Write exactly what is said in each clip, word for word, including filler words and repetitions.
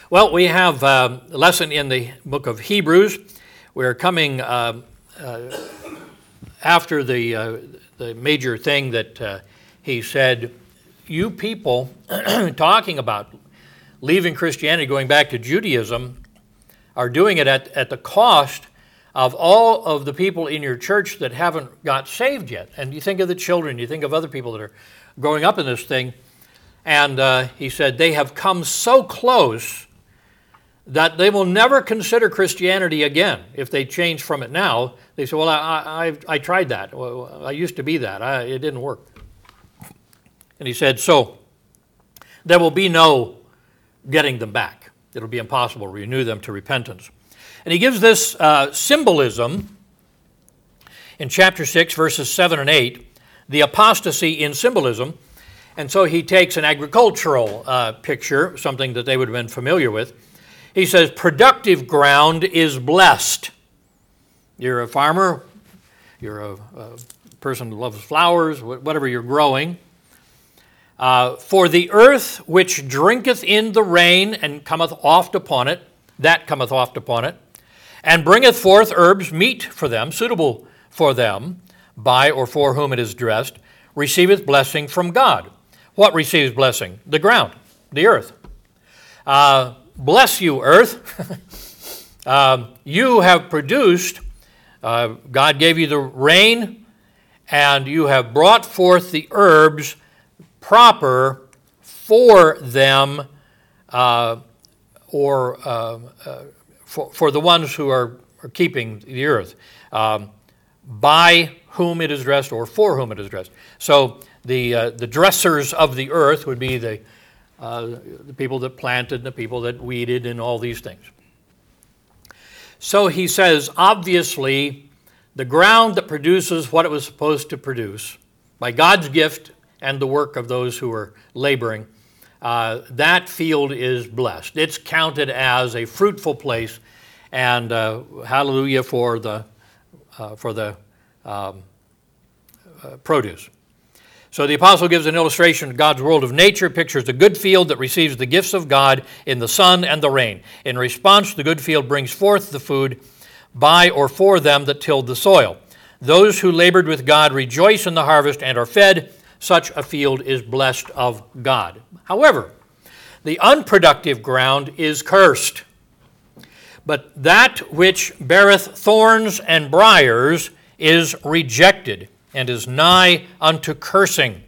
Well, we have um, a lesson in the book of Hebrews. We're coming uh, uh, after the uh, the major thing that uh, he said, you people talking about leaving Christianity, going back to Judaism, are doing it at, at the cost of all of the people in your church that haven't got saved yet. And you think of the children, you think of other people that are growing up in this thing. And uh, he said, they have come so close that they will never consider Christianity again. If they change from it now, they say, well, I, I, I tried that. Well, I used to be that. I, it didn't work. And he said, so there will be no getting them back. It'll be impossible to renew them to repentance. And he gives this uh, symbolism in chapter six, verses seven and eight, the apostasy in symbolism. And so he takes an agricultural uh, picture, something that they would have been familiar with. He says, productive ground is blessed. You're a farmer, you're a, a person who loves flowers, whatever you're growing. Uh, For the earth which drinketh in the rain and cometh oft upon it, that cometh oft upon it, and bringeth forth herbs meet for them, suitable for them, by or for whom it is dressed, receiveth blessing from God. What receives blessing? The ground, the earth. Uh, bless you, earth. uh, you have produced, uh, God gave you the rain, and you have brought forth the herbs proper for them, uh, or uh, uh, for, for the ones who are, are keeping the earth, um, by whom it is dressed or for whom it is dressed. So the uh, the dressers of the earth would be the uh, the people that planted, the people that weeded, and all these things. So he says, obviously, the ground that produces what it was supposed to produce by God's gift and the work of those who are laboring, uh, that field is blessed. It's counted as a fruitful place, and uh, hallelujah for the uh, for the um, uh, produce. So the apostle gives an illustration of God's world of nature, pictures the good field that receives the gifts of God in the sun and the rain. In response, the good field brings forth the food by or for them that tilled the soil. Those who labored with God rejoice in the harvest and are fed. Such a field is blessed of God. However, the unproductive ground is cursed. But that which beareth thorns and briars is rejected, and is nigh unto cursing,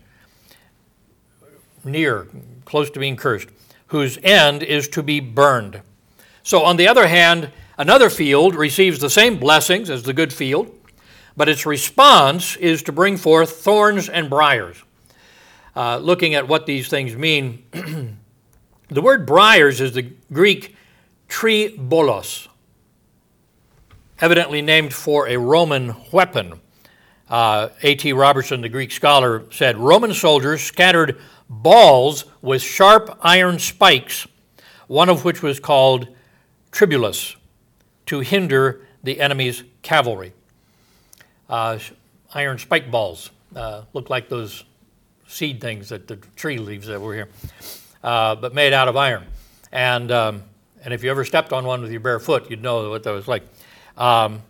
near, close to being cursed, whose end is to be burned. So on the other hand, another field receives the same blessings as the good field, but its response is to bring forth thorns and briars. Uh, looking at what these things mean, the word briars is the Greek tribolos, evidently named for a Roman weapon. Uh, A T Robertson, the Greek scholar, said, Roman soldiers scattered balls with sharp iron spikes, one of which was called tribulus, to hinder the enemy's cavalry. Uh, iron spike balls uh, look like those seed things that the tree leaves over here, uh, but made out of iron. And um, and if you ever stepped on one with your bare foot, you'd know what that was like. Um,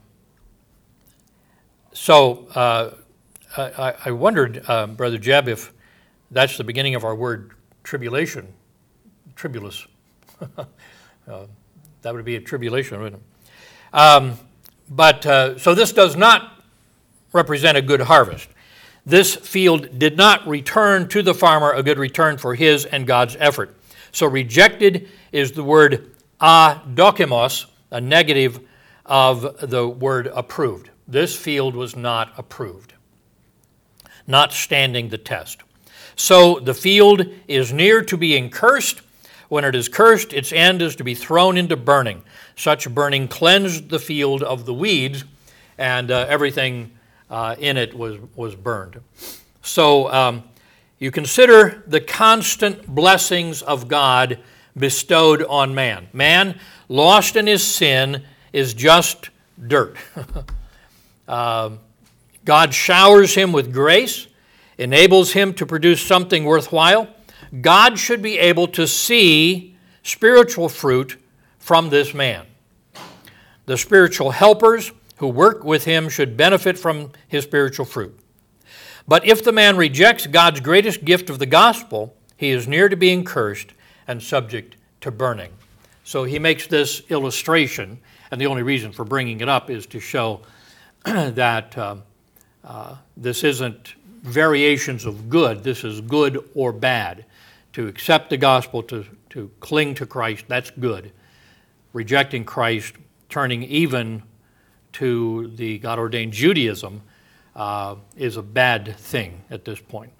So uh, I, I wondered, uh, Brother Jeb, if that's the beginning of our word tribulation, tribulus. uh, that would be a tribulation, wouldn't it? Um, but uh, so this does not represent a good harvest. This field did not return to the farmer a good return for his and God's effort. So rejected is the word adokimos, a negative of the word approved. This field was not approved, not standing the test. So the field is near to being cursed. When it is cursed, its end is to be thrown into burning. Such burning cleansed the field of the weeds, and uh, everything uh, in it was, was burned. So um, you consider the constant blessings of God bestowed on man. Man, lost in his sin, is just dirt. Uh, God showers him with grace, enables him to produce something worthwhile. God should be able to see spiritual fruit from this man. The spiritual helpers who work with him should benefit from his spiritual fruit. But if the man rejects God's greatest gift of the gospel, he is near to being cursed and subject to burning. So he makes this illustration, and the only reason for bringing it up is to show that um, uh, this isn't variations of good. This is good or bad. To accept the gospel, to, to cling to Christ, that's good. Rejecting Christ, turning even to the God-ordained Judaism, uh, is a bad thing at this point.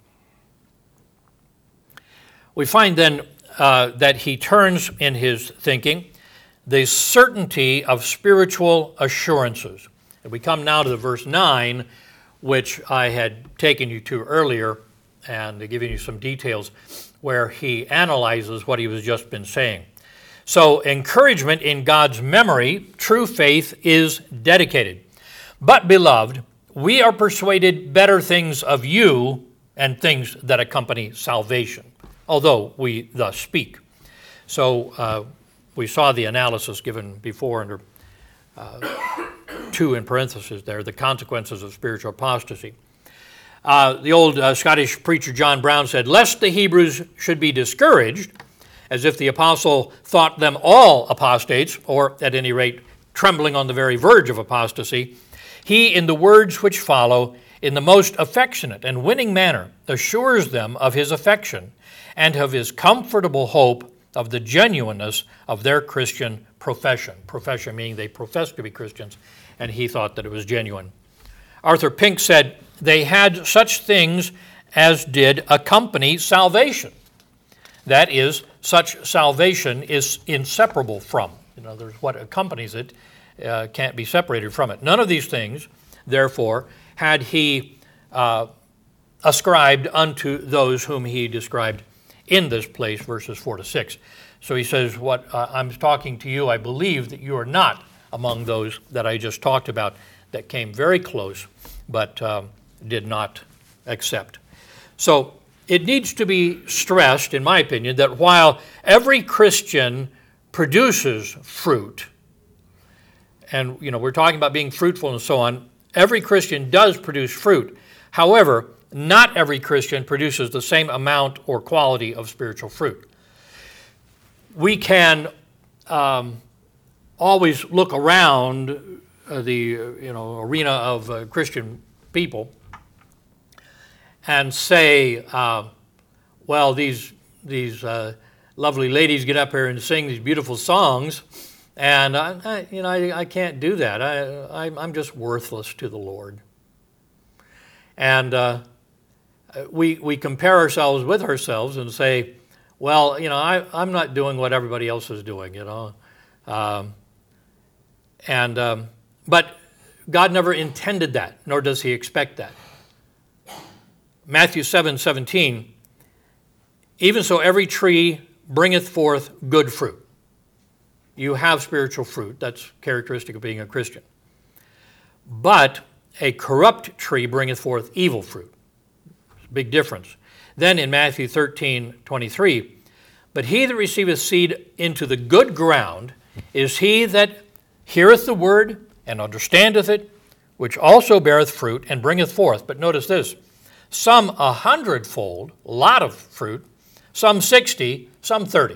We find then uh, that he turns in his thinking the certainty of spiritual assurances. And we come now to the verse nine, which I had taken you to earlier, and giving you some details where he analyzes what he was just been saying. So, encouragement in God's memory, true faith is dedicated. But, beloved, we are persuaded better things of you and things that accompany salvation, although we thus speak. So, uh, we saw the analysis given before under uh, two in parentheses there, the consequences of spiritual apostasy. Uh, the old uh, Scottish preacher John Brown said, "Lest the Hebrews should be discouraged, as if the apostle thought them all apostates, or at any rate trembling on the very verge of apostasy, he, in the words which follow, in the most affectionate and winning manner, assures them of his affection and of his comfortable hope of the genuineness of their Christian profession." Profession meaning they professed to be Christians, and he thought that it was genuine. Arthur Pink said, "They had such things as did accompany salvation." That is, such salvation is inseparable from. In other words, what accompanies it uh, can't be separated from it. None of these things, therefore, had he uh, ascribed unto those whom he described in this place, verses four to six. So he says, what uh, I'm talking to you, I believe that you are not among those that I just talked about that came very close, but um, did not accept. So it needs to be stressed, in my opinion, that while every Christian produces fruit, and you know we're talking about being fruitful and so on, every Christian does produce fruit. However, not every Christian produces the same amount or quality of spiritual fruit. We can um, always look around uh, the uh, you know arena of uh, Christian people and say, uh, well, these these uh, lovely ladies get up here and sing these beautiful songs, and I, I, you know I, I can't do that. I, I I'm just worthless to the Lord. And uh, we we compare ourselves with ourselves and say, well, you know, I I'm not doing what everybody else is doing, you know, um, and um, but God never intended that, nor does He expect that. Matthew seven seventeen, even so every tree bringeth forth good fruit. You have spiritual fruit. That's characteristic of being a Christian. But a corrupt tree bringeth forth evil fruit. Big difference. Then in Matthew thirteen twenty-three, but he that receiveth seed into the good ground is he that heareth the word and understandeth it, which also beareth fruit and bringeth forth. But notice this, some a hundredfold, a lot of fruit, some sixty, some thirty.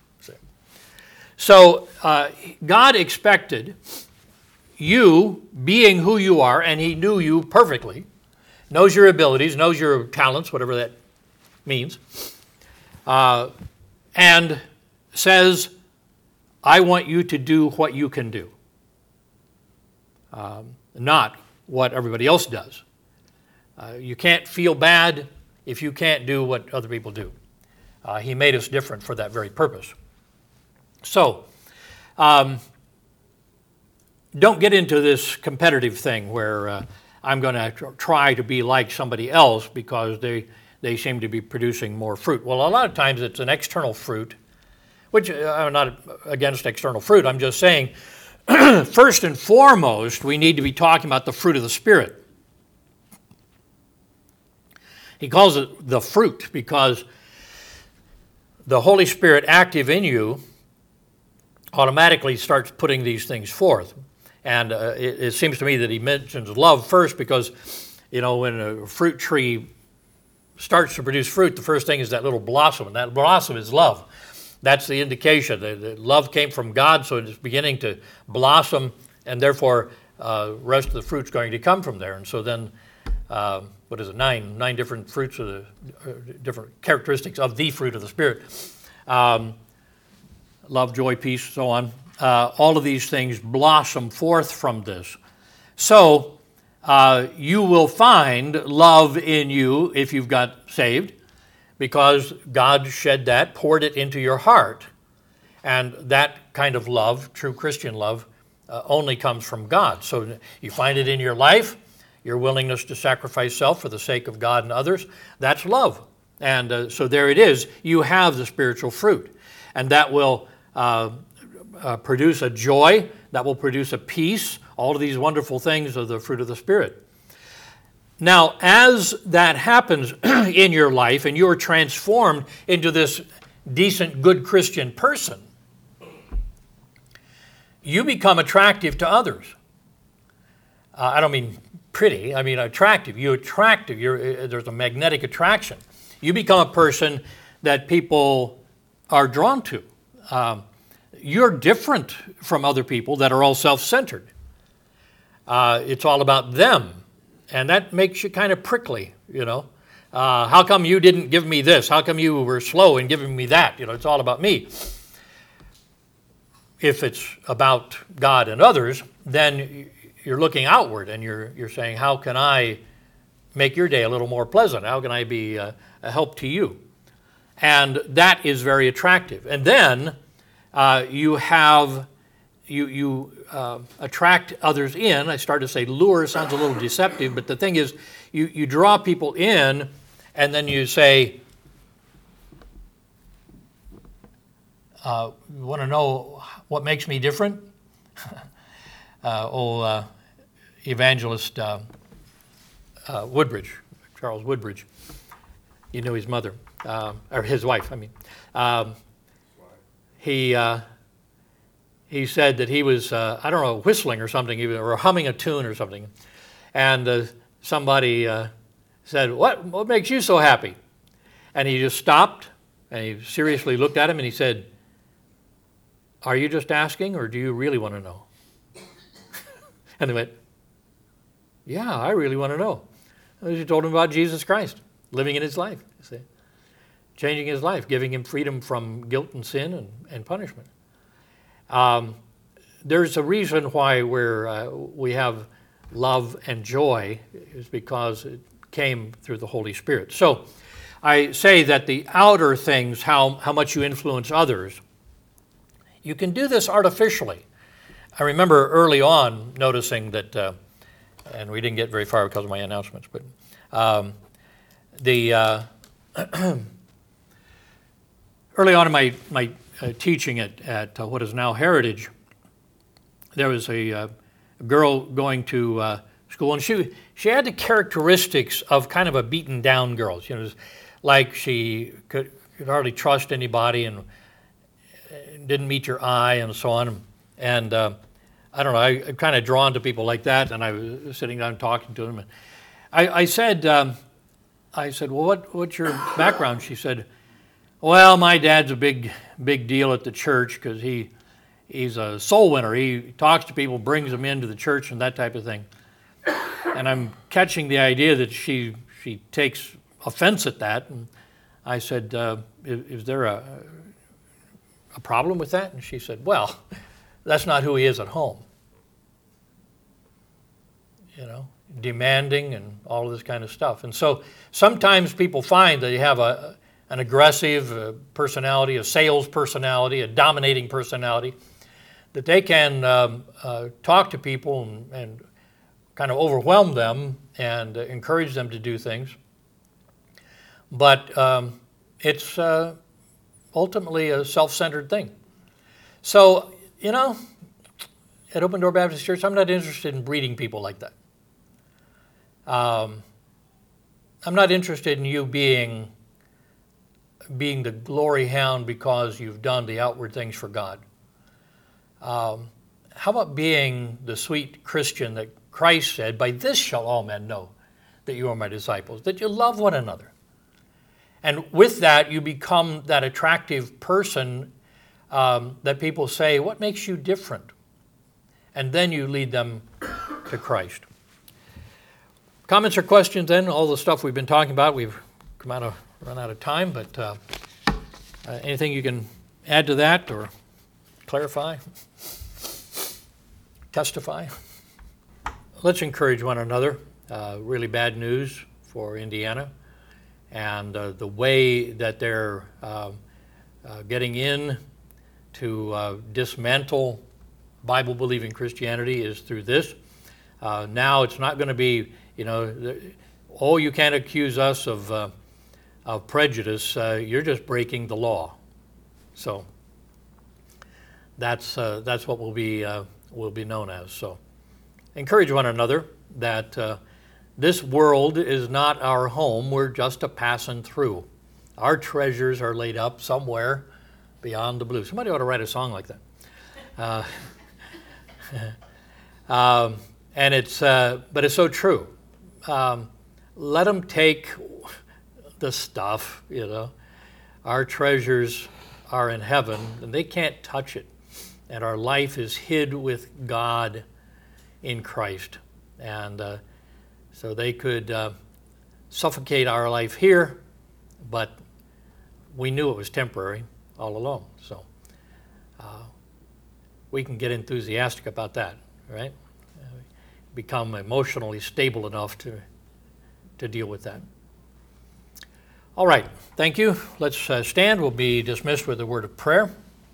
So uh, God expected you being who you are, and He knew you perfectly, knows your abilities, knows your talents, whatever that means, uh, and says, I want you to do what you can do, um, not what everybody else does. Uh, you can't feel bad if you can't do what other people do. Uh, he made us different for that very purpose. So, um, don't get into this competitive thing where uh, I'm going to tr- try to be like somebody else because they, they seem to be producing more fruit. Well, a lot of times it's an external fruit, which uh, I'm not against external fruit. I'm just saying, first and foremost, we need to be talking about the fruit of the Spirit. He calls it the fruit because the Holy Spirit active in you automatically starts putting these things forth. And uh, it, it seems to me that he mentions love first because, you know, when a fruit tree starts to produce fruit, the first thing is that little blossom, and that blossom is love. That's the indication that, that love came from God, so it's beginning to blossom, and therefore uh, the rest of the fruit's going to come from there. And so then, uh, what is it, nine, nine different fruits of the, uh, different characteristics of the fruit of the Spirit. Um, love, joy, peace, so on. Uh, all of these things blossom forth from this. So uh, you will find love in you if you've got saved, because God shed that, poured it into your heart. And that kind of love, true Christian love, uh, only comes from God. So you find it in your life, your willingness to sacrifice self for the sake of God and others. That's love. And uh, so there it is. You have the spiritual fruit. And that will uh, uh, produce a joy, that will produce a peace, all of these wonderful things of the fruit of the Spirit. Now, as that happens in your life and you're transformed into this decent, good Christian person, you become attractive to others. Uh, I don't mean pretty, I mean attractive. You're attractive. You're, there's a magnetic attraction. You become a person that people are drawn to. Um, you're different from other people that are all self-centered. Uh, it's all about them. And that makes you kind of prickly, you know. Uh, how come you didn't give me this? How come you were slow in giving me that? You know, it's all about me. If it's about God and others, then you're looking outward and you're you're saying, how can I make your day a little more pleasant? How can I be a, a help to you? And that is very attractive. And then uh, you have, you you. Uh, attract others in. I started to say lure sounds a little deceptive, but the thing is, you, you draw people in, and then you say, uh, you want to know what makes me different? uh, old uh, evangelist uh, uh, Woodbridge, Charles Woodbridge. You knew his mother, uh, or his wife, I mean. Um, he... Uh, He said that he was, uh, I don't know, whistling or something, or humming a tune or something. And uh, somebody uh, said, what, what makes you so happy? And he just stopped, and he seriously looked at him, and he said, are you just asking, or do you really want to know? And they went, yeah, I really want to know. And he told him about Jesus Christ, living in his life, you see, changing his life, giving him freedom from guilt and sin and, and punishment. Um, there's a reason why we're, uh, we have love and joy, is because it came through the Holy Spirit. So I say that the outer things, how, how much you influence others, you can do this artificially. I remember early on noticing that, uh, and we didn't get very far because of my announcements, but um, the uh, early on in my, my Uh, teaching at, at uh, what is now Heritage, there was a, uh, a girl going to uh, school, and she she had the characteristics of kind of a beaten down girl. You know, like she could, could hardly trust anybody and didn't meet your eye and so on. And uh, I don't know, I, I'm kind of drawn to people like that, and I was sitting down talking to them. And I, I said, um, I said, well, what what's your background? She said, well, my dad's a big, big deal at the church because he, he's a soul winner. He talks to people, brings them into the church and that type of thing. And I'm catching the idea that she she takes offense at that. And I said, uh, is, is there a, a problem with that? And she said, well, that's not who he is at home. You know, demanding and all of this kind of stuff. And so sometimes people find that you have a an aggressive uh, personality, a sales personality, a dominating personality, that they can um, uh, talk to people and, and kind of overwhelm them and uh, encourage them to do things. But um, it's uh, ultimately a self-centered thing. So, you know, at Open Door Baptist Church, I'm not interested in breeding people like that. Um, I'm not interested in you being being the glory hound because you've done the outward things for God. Um, how about being the sweet Christian that Christ said, by this shall all men know that you are my disciples, that you love one another. And with that, you become that attractive person um, that people say, what makes you different? And then you lead them to Christ. Comments or questions then? All the stuff we've been talking about, we've come out of, run out of time, but uh, uh, anything you can add to that or clarify, testify? Let's encourage one another. Uh, really bad news for Indiana, and uh, the way that they're uh, uh, getting in to uh, dismantle Bible-believing Christianity is through this. Uh, now it's not going to be, you know, oh, you can't accuse us of, uh, of prejudice. Uh, you're just breaking the law. So that's uh, that's what will be uh, will be known as. So encourage one another that uh, this world is not our home. We're just a passing through. Our treasures are laid up somewhere beyond the blue. Somebody ought to write a song like that. Uh, um, and it's, uh, but it's so true. Um, let them take the stuff, you know. Our treasures are in heaven, and they can't touch it. And our life is hid with God in Christ. And uh, so they could uh, suffocate our life here, but we knew it was temporary all along. So uh, we can get enthusiastic about that, right? Uh, become emotionally stable enough to, to deal with that. All right, thank you. Let's uh, stand. We'll be dismissed with a word of prayer.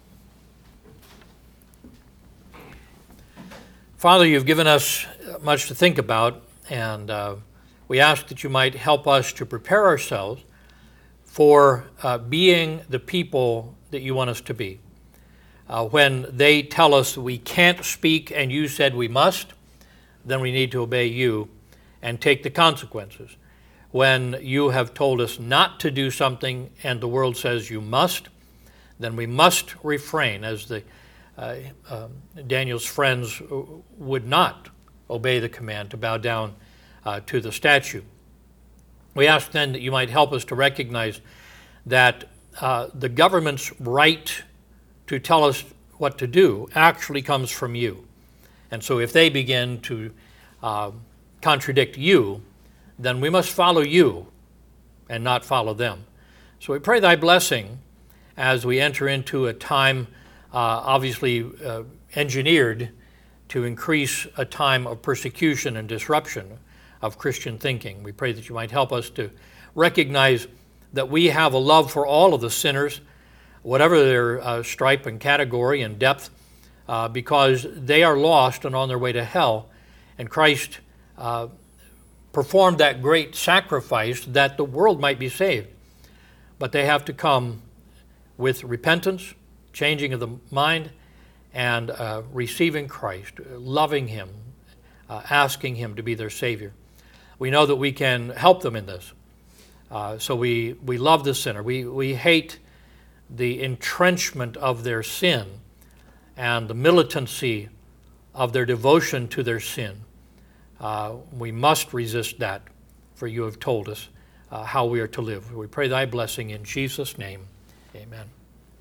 Father, you've given us much to think about, and uh, we ask that you might help us to prepare ourselves for uh, being the people that you want us to be. Uh, when they tell us we can't speak and you said we must, then we need to obey you and take the consequences. When you have told us not to do something and the world says you must, then we must refrain, as the uh, uh, Daniel's friends would not obey the command to bow down uh, to the statue. We ask then that you might help us to recognize that uh, the government's right to tell us what to do actually comes from you. And so if they begin to uh, contradict you, then we must follow you and not follow them. So we pray thy blessing as we enter into a time uh, obviously uh, engineered to increase a time of persecution and disruption of Christian thinking. We pray that you might help us to recognize that we have a love for all of the sinners, whatever their uh, stripe and category and depth, uh, because they are lost and on their way to hell. And Christ uh, performed that great sacrifice that the world might be saved. But they have to come with repentance, changing of the mind, and uh, receiving Christ, loving him, uh, asking him to be their Savior. We know that we can help them in this. Uh, so we, we love the sinner. We, we hate the entrenchment of their sin and the militancy of their devotion to their sin. Uh, we must resist that, for you have told us uh, how we are to live. We pray thy blessing in Jesus' name. Amen.